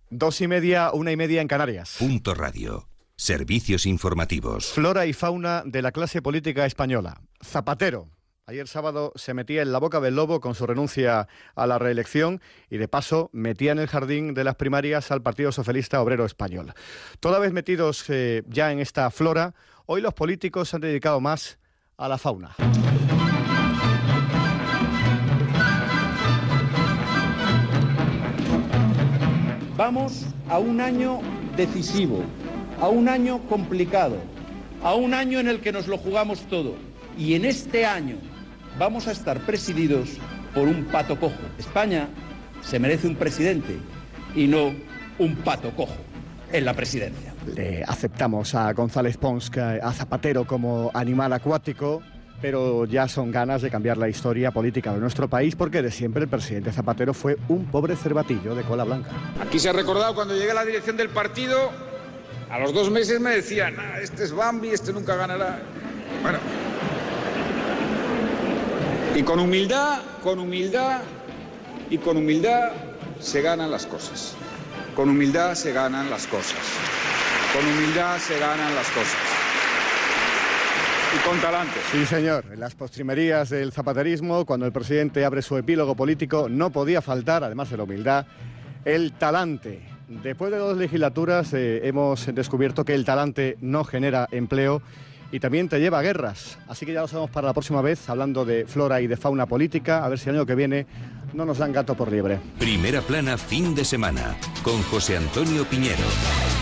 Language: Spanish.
2:30, 1:30 en Canarias. Punto Radio. Servicios informativos. Flora y fauna de la clase política española. Zapatero. Ayer sábado se metía en la boca del lobo con su renuncia a la reelección y de paso metía en el jardín de las primarias al Partido Socialista Obrero Español. Toda vez metidos ya en esta flora, hoy los políticos se han dedicado más a la fauna. Vamos a un año decisivo, a un año complicado, a un año en el que nos lo jugamos todo. Y en este año vamos a estar presididos por un pato cojo. España se merece un presidente y no un pato cojo en la presidencia. Le aceptamos a González Pons, a Zapatero como animal acuático, pero ya son ganas de cambiar la historia política de nuestro país, porque de siempre el presidente Zapatero fue un pobre cervatillo de cola blanca. Aquí se ha recordado cuando llegué a la dirección del partido, a los 2 meses me decían, este es Bambi, este nunca ganará. Bueno, y con humildad se ganan las cosas. Con humildad se ganan las cosas. Con humildad se ganan las cosas. Y con talante. Sí, señor. En las postrimerías del zapaterismo, cuando el presidente abre su epílogo político, no podía faltar, además de la humildad, el talante. Después de 2 legislaturas hemos descubierto que el talante no genera empleo y también te lleva a guerras. Así que ya lo sabemos para la próxima vez, hablando de flora y de fauna política, a ver si el año que viene no nos dan gato por liebre. Primera plana fin de semana, con José Antonio Piñero.